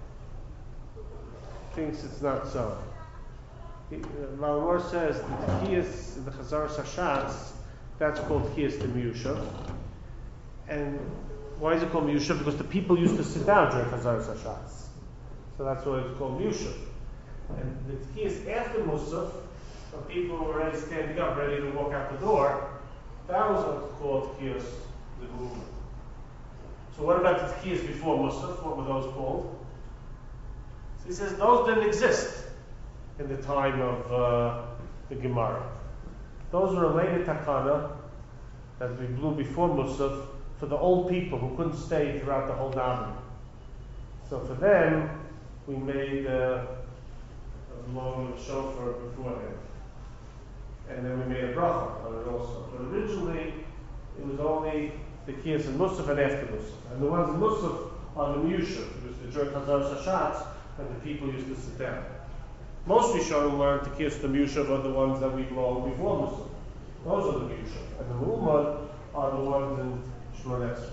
thinks it's not so. He, uh, Balamor says that the Tkiyas, the Chazar Sashatz, that's called Tkiyas the Miyushav. And why is it called Miyushav? Because the people used to sit down during Chazar Sashatz. So that's why it's called Miyushav. And the Tkiyas after Musaf, when people were already standing up, ready to walk out the door, that was what's called Tkiyas the movement. So what about the Tkiyas before Musaf? What were those called? So he says those didn't exist in the time of uh, the Gemara. Those were a later takana that we blew before Musaf for the old people who couldn't stay throughout the whole davening. So for them, we made uh, a blowing of shofar beforehand. And then we made a bracha on it also. But originally, it was only the Kiyas and Musaf and after Musaf. And the ones in Musaf are the Miyushav, because the during Chazar Sashatz, and the people used to sit down. Most Rishonim learned the Kiyas the Miyushav are the ones that we blow before Musaf. Those are the Miyushav. And the Mu'umad are the ones in Shmon Esrei.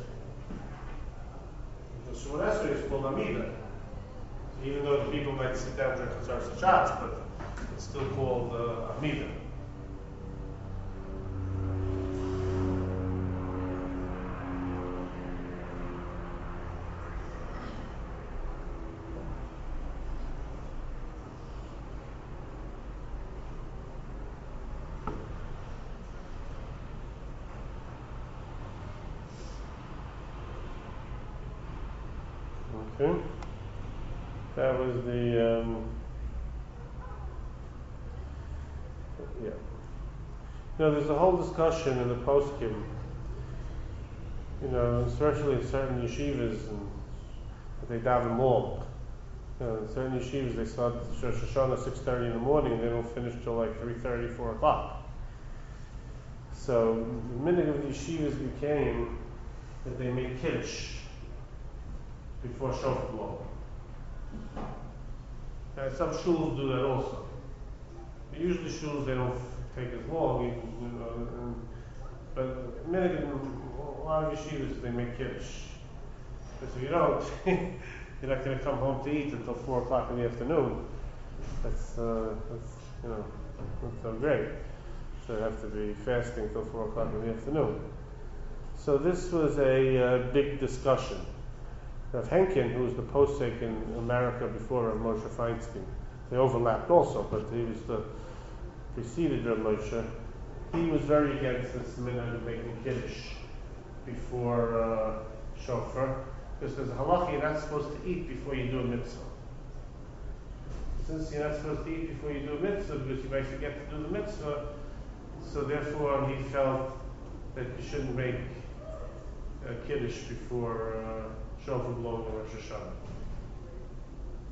The Shmon Esrei is called Amida. Even though the people might sit down during Chazar Sashatz, but it's still called uh, Amida. Okay. That was the, um, yeah. You know, there's a whole discussion in the poskim, you know, especially in certain yeshivas, and they daven long. You know, in certain yeshivas, they start Rosh Hashanah six thirty in the morning, and they don't finish till like three thirty, four o'clock. So the minhag of the yeshivas became that they made kiddush before shofar blowing. And some shuls do that also. But usually shuls they don't take as long, you know, and, but minhag in a lot of yeshivas they make kiddush. Because if you don't, you're not going to come home to eat until four o'clock in the afternoon. That's, uh, that's you know, not so great. So you have to be fasting till four o'clock in the afternoon. So this was a uh, big discussion. Rav Henkin, who was the posek in America before Rav Moshe Feinstein, they overlapped also, but he was the preceded Rav Moshe. He was very against this minhag of making kiddush before uh, shofar, because there's a halacha you're not supposed to eat before you do a mitzvah. Since you're not supposed to eat before you do a mitzvah, because you might forget to do the mitzvah, so therefore he felt that you shouldn't make a kiddush before uh, shofar blowing on Rosh Hashanah.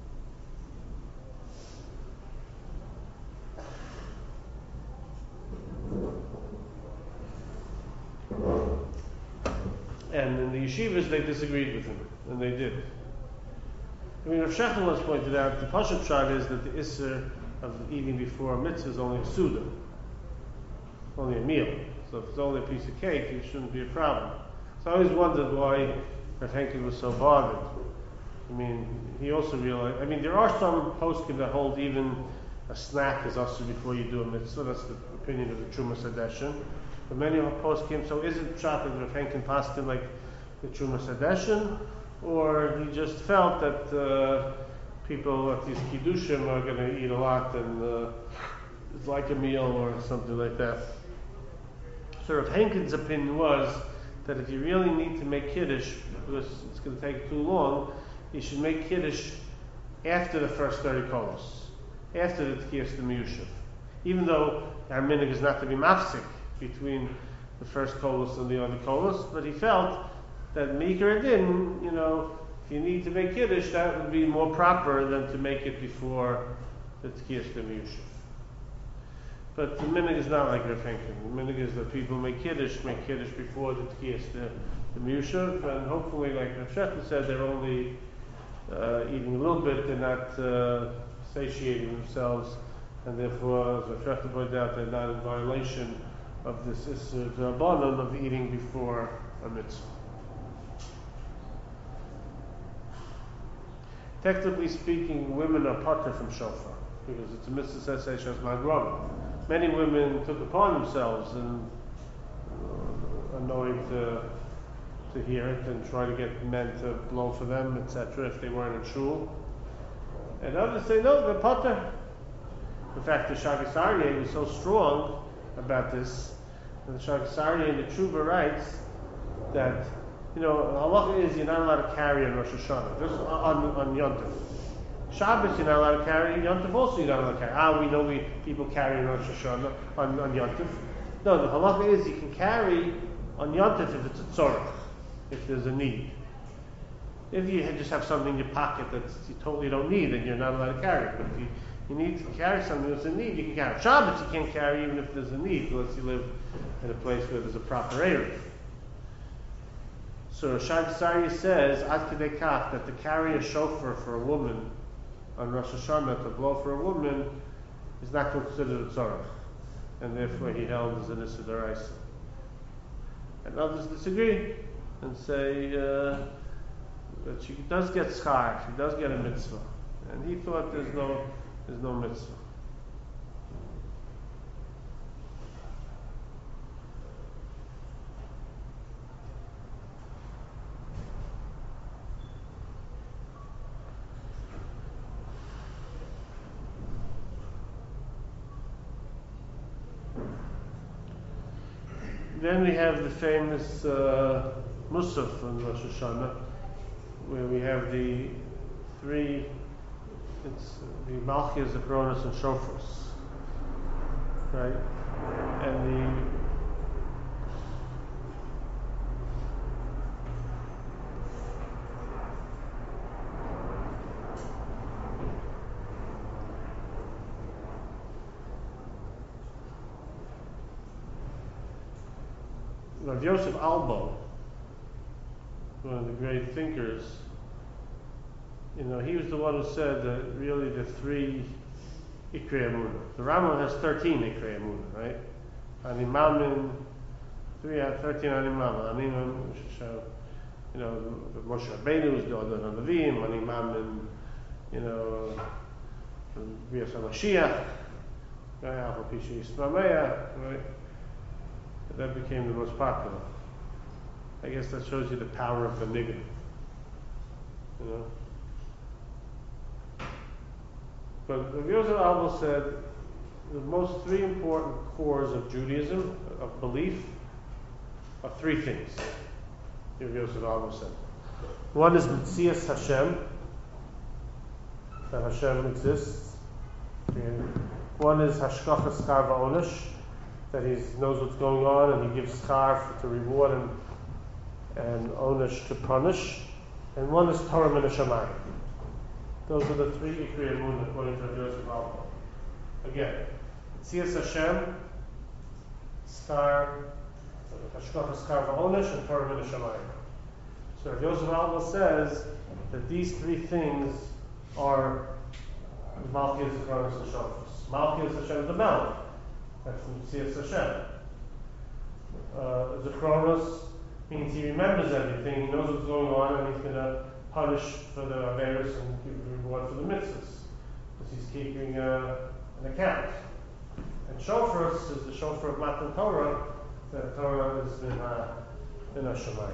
And in the yeshivas, they disagreed with him, and they did. I mean, Rav Shechel once pointed out, the Pashup Shad is that the Isser of eating before a mitzvah is only a Suda, only a meal. So if it's only a piece of cake, it shouldn't be a problem. So I always wondered why Rav Henkel was so bothered. I mean, he also realized, I mean, there are some poskim that hold even a snack is also before you do a mitzvah. That's the opinion of the Truma Sadeshin. But many of our poskim, so is it shot that Rav Henkel passed in like the Truma Sadeshin, or he just felt that uh, people at these kiddushim are going to eat a lot and uh, it's like a meal or something like that. So Rav Henkel's opinion was that if you really need to make kiddush, because it's going to take too long, you should make kiddush after the first thirty kolos, after the tkiyas the miyushav. Even though our minhag is not to be mafsik between the first kolos and the other kolos, but he felt that Mikra din, you know, if you need to make kiddush, that would be more proper than to make it before the tkiyas the miyushav. But the minhag is not like Rav Henkel. The minhag is that people make kiddush, make kiddush before the tkiyas the, the miyushav, and hopefully, like Rav Shechel said, they're only uh, eating a little bit, they're not uh, satiating themselves, and therefore, as Rav Shechel pointed out, they're not in violation of this Isser D'Rabbanan of eating before a mitzvah. Technically speaking, women are pater from shofar because it's a mitzvah says Shas Magron. Many women took upon themselves and uh, annoyed to, to hear it and try to get men to blow for them, et cetera, if they weren't in shul. And others say no, they're pater. In fact, the Shagas Aryeh was so strong about this, and the Shagas Aryeh in the Tshuva writes that, you know, halacha is you're not allowed to carry on Rosh Hashanah, just on, on Yom Tov. Shabbos you're not allowed to carry, Yom Tov also you're not allowed to carry. Ah, we know we people carry on Rosh Hashanah, on, on Yom Tov. No, the halacha is you can carry on Yom Tov if it's a tzorach, if there's a need. If you just have something in your pocket that you totally don't need, then you're not allowed to carry it. But if you, you need to carry something that's a need, you can carry it. Shabbos you can't carry even if there's a need, unless you live in a place where there's a proper area. So Shagas Aryeh says, Ad Kedei Kach, that to carry a shofar for a woman on Rosh Hashanah, to blow for a woman, is not considered a tzorach, and therefore he held as an Issa D'Oraisa. And others disagree and say uh, that she does get schar, she does get a mitzvah, and he thought there's no there's no mitzvah. Then we have the famous uh, Musaf on Rosh Hashanah, where we have the three, it's the Malchias, Zechronos, and Shofars, right? And the Rav Yosef Albo, one of the great thinkers, you know, he was the one who said that really the three Ikrei Emunah. The Rambam has thirteen Ikrei Emunah, right? Animamin, three out thirteen Animamin. Animamin, you know, the Moshe Rabbeinu is the Odon HaNavim, Animamin, you know, Bias HaMashiach, Alpha Pisha Yismameya, right? That became the most popular. I guess that shows you the power of the nigga. You know? But Rav Yosef Albo said the most three important cores of Judaism, of belief, are three things. Rav Yosef Albo said. One is Metzias Hashem, that Hashem exists. One is Hashkachas Schar Va'onesh, that he knows what's going on and he gives schar to reward and, and onesh to punish. And one is Torah min Hashamayim. Those are the three Ikrei Emunah according to Rav Yosef Albo. Again, Tzias Hashem, schar, Hashkachas schar va'onesh, and Torah min Hashamayim. So Rav Yosef Alba says that these three things are Malchus, Zechariah, and Shofars. Malchus Hashem the Melech. That's from Tzias Hashem. Uh, Zechariah means he remembers everything, he knows what's going on, and he's going to punish for the Averis and give reward for the mitzvahs. Because he's keeping uh, an account. And Shofars is the shofar of Matan Torah. The Torah is in uh, in Hashemayim.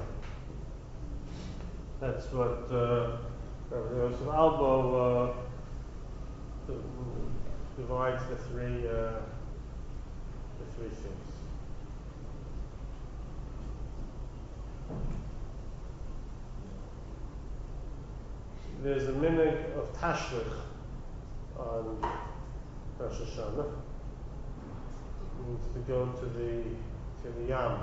That's what uh, Rav Yosef Albo uh, divides the three uh, the three things. There's a minute of Tashlich on Rosh Hashanah. It means to go to the to the Yam.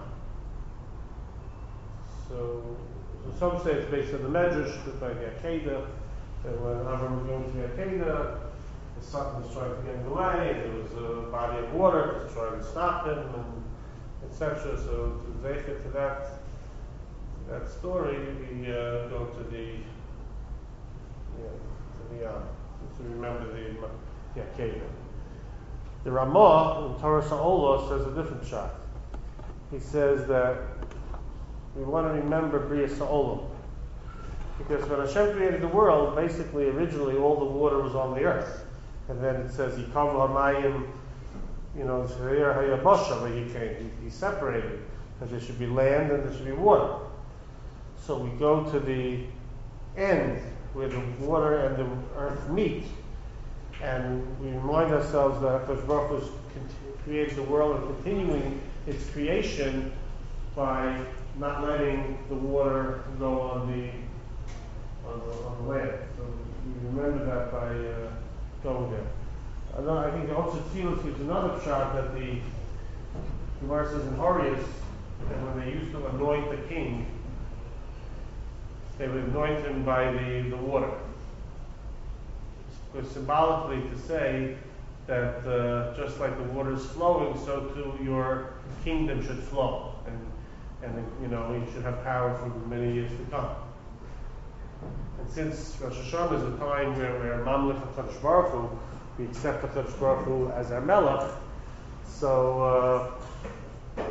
So, so some say it's based on the Medrash, but by the Akedah, and when Avram was going to the Akedah, the Satan was trying to get in the way, there was a body of water to try to stop him, and et cetera. So to Zecher to that that story, we uh, go to the yeah, to the Yam, to remember the the Akedah. The Ramah in Torah Sa'olah says a different shot. He says that we want to remember Bria Sa'olam. Because when Hashem created the world, basically, originally, all the water was on the earth. And then it says, Yikav Hamayim, you know, where he came. He, he separated. Because there should be land and there should be water. So we go to the end, where the water and the earth meet. And we remind ourselves that HaKadosh Baruch Hu created the world and continuing its creation by not letting the water go on the on the, on the land. So we remember that by uh, going there. Another, I think the Otzet Tzilos gives another shot that the Gemara says in Horayos that when they used to anoint the king, they would anoint him by the, the water. Because symbolically to say that uh, just like the water is flowing, so too your kingdom should flow. And And you know, you should have power for many years to come. And since Rosh Hashanah is a time where we're Mamlech HaKadosh Baruch Hu, we accept HaKadosh Baruch Hu as our Melech, so uh,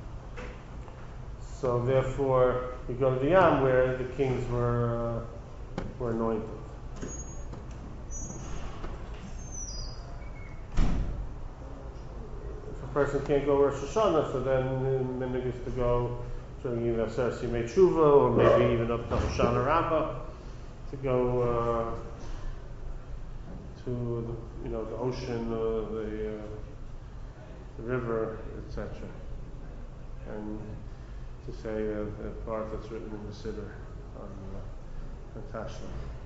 so therefore we go to the Yam where the kings were uh, were anointed. Person can't go Rosh Hashanah, so then the minhag is to go during either Aseres Yemei Tshuva or maybe even up to Hoshana Rabbah to go uh, to the, you know, the ocean, uh, the, uh, the river, et cetera, and to say uh, the part that's written in the Siddur on uh, Tashlich.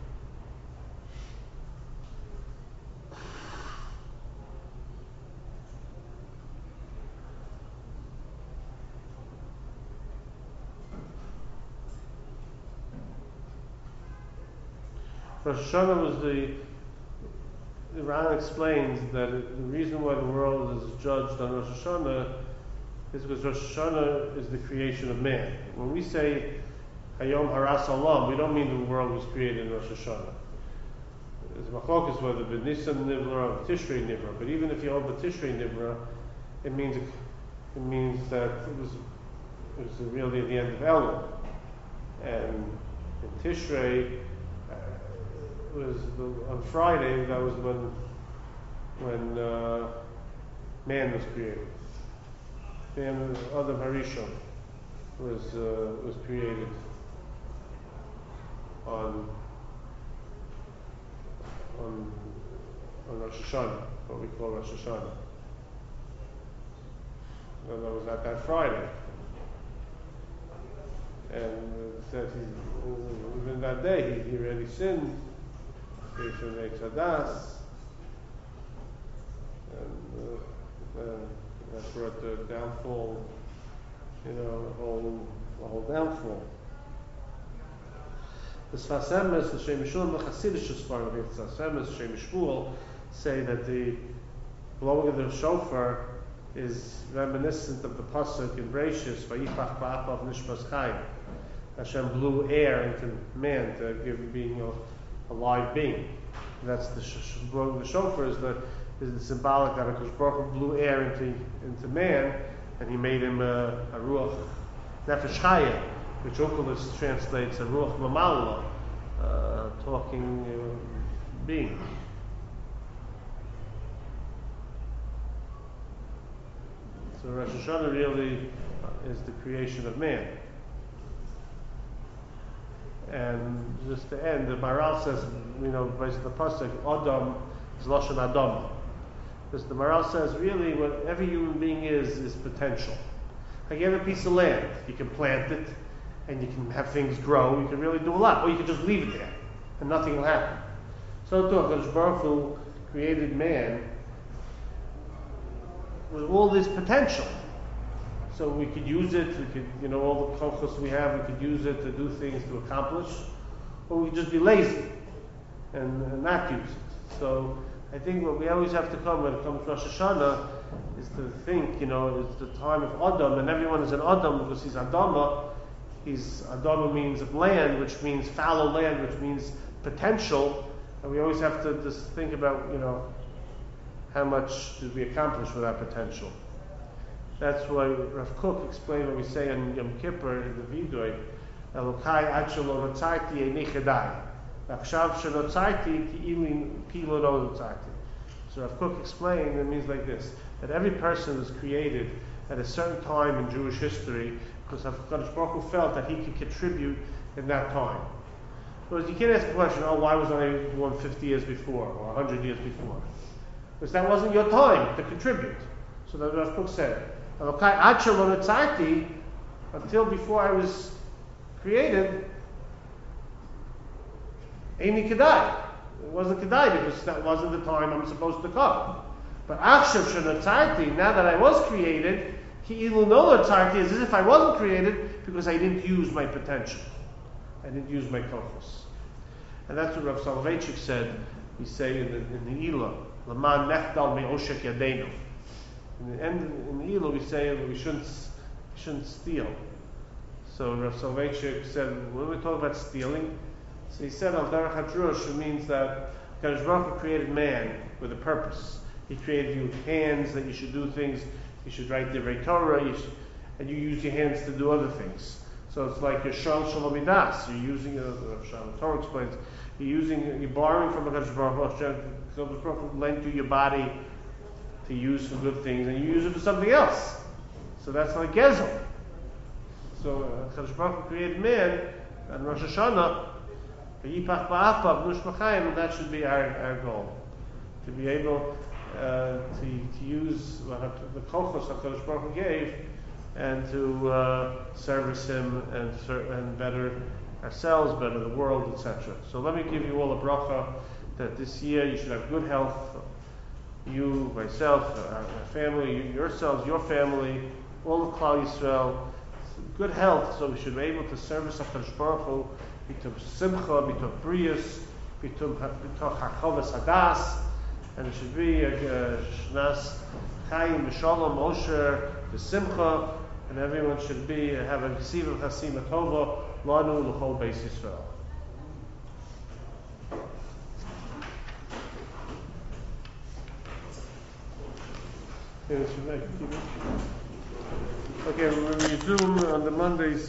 Rosh Hashanah was the, the Ran explains that it, the reason why the world is judged on Rosh Hashanah is because Rosh Hashanah is the creation of man. When we say Hayom Haras Olam, we don't mean the world was created in Rosh Hashanah. It's machlokas whether B'Nisan Nivra or Tishrei Nivra, but even if you hold the Tishrei Nivra, it means it means that it was it was really the end of Elul, and in Tishrei. Was the, on Friday, that was when when uh, man was created. Man, Adam Harishon was uh, was created on on on Rosh Hashanah, what we call Rosh Hashanah. And that was at that Friday. And it says he, even that day he, he already sinned. Creation makes Hadas, and uh, uh, that brought the downfall, you know, the whole, the whole downfall. The Sfas Emes, the Shem Mishul, the Hasidic Sfarim, the Sfas Emes, the Shem Shmuel, say that the blowing of the shofar is reminiscent of the pasuk in Bereishis, Vayifach Ba'apav Nishmas Chaim. Hashem blew air into man to give being a, a live being. And that's the, sh- sh- blowing the shofar is the is the symbolic that Hakadosh Baruch Hu blew air into into man, and he made him a, a ruach nefesh chaya, which Oculus translates a ruach mamala, uh, talking uh, being. So Rosh Hashanah really is the creation of man. And just to end, the Maharal says, you know, based on the pasuk, Adam is Lashon Adam. Because the Maharal says, really, what every human being is, is potential. Like you have a piece of land, you can plant it, and you can have things grow, you can really do a lot. Or you can just leave it there, and nothing will happen. So too, HaKadosh Baruch Hu created man with all this potential. So we could use it, we could, you know, all the kochos we have, we could use it to do things to accomplish, or we could just be lazy and, and not use it. So I think what we always have to come when it comes to Rosh Hashanah is to think, you know, it's the time of Adam, and everyone is an Adam because he's Adama. He's, Adama means of land, which means fallow land, which means potential, and we always have to just think about, you know, how much did we accomplish with that potential. That's why Rav Kook explained what we say in Yom Kippur in the Vidoy, Elokai ad shelo rotzarti eini chedai, v'achshav shenotzarti ki lo rotzarti. So Rav Kook explained, it means like this, that every person was created at a certain time in Jewish history because HaKadosh Baruch Hu felt that he could contribute in that time. Because you can't ask the question, oh, why was I born fifty years before or one hundred years before? Because that wasn't your time to contribute. So that Rav Kook said, until before I was created, Eini Kedai. It wasn't Kedai because that wasn't the time I'm supposed to come. But Achshav Shenotzarti, now that I was created, Ki'ilu no Notzarti, is as if I wasn't created because I didn't use my potential. I didn't use my kochos. And that's what Rav Soloveitchik said, we say in the, in the Ilah, Laman Nechdal Me'oshek Yadeinu. In the end, in the Ilah, we say that we shouldn't, we shouldn't steal. So Rav Soloveitchik said, when we talk about stealing, so he said, Al Derech HaDrush, it means that Kadosh Baruch Hu created man with a purpose. He created you with hands that you should do things. You should write the Torah, you should, and you use your hands to do other things. So it's like your Shal Shalom Midas. You're using, uh, Shalom Torah explains, you're using, you're borrowing from Kadosh Baruch Hu. Kadosh Baruch Hu lent you your body to use for good things, and you use it for something else. So that's like Gezel. So uh, Kadosh Baruch Hu created man, and Rosh Hashanah, that should be our, our goal. To be able uh, to, to use the kochos HaKadosh Baruch Hu gave, and to uh, service Him and, ser- and better ourselves, better the world, et cetera. So let me give you all a bracha that this year you should have good health. You, myself, our, our family, you, yourselves, your family, all of Klal Yisrael, good health, so we should be able to service HaKadosh Baruch Hu, b'tum simcha, b'tum brius, b'tum hachavas hadas, and it should be a shnas chayim, b'shalom, osher, b'simcha, and everyone should be have a siva chasima tova, lanu l'chol beis Yisrael. Okay, we resume on the Mondays.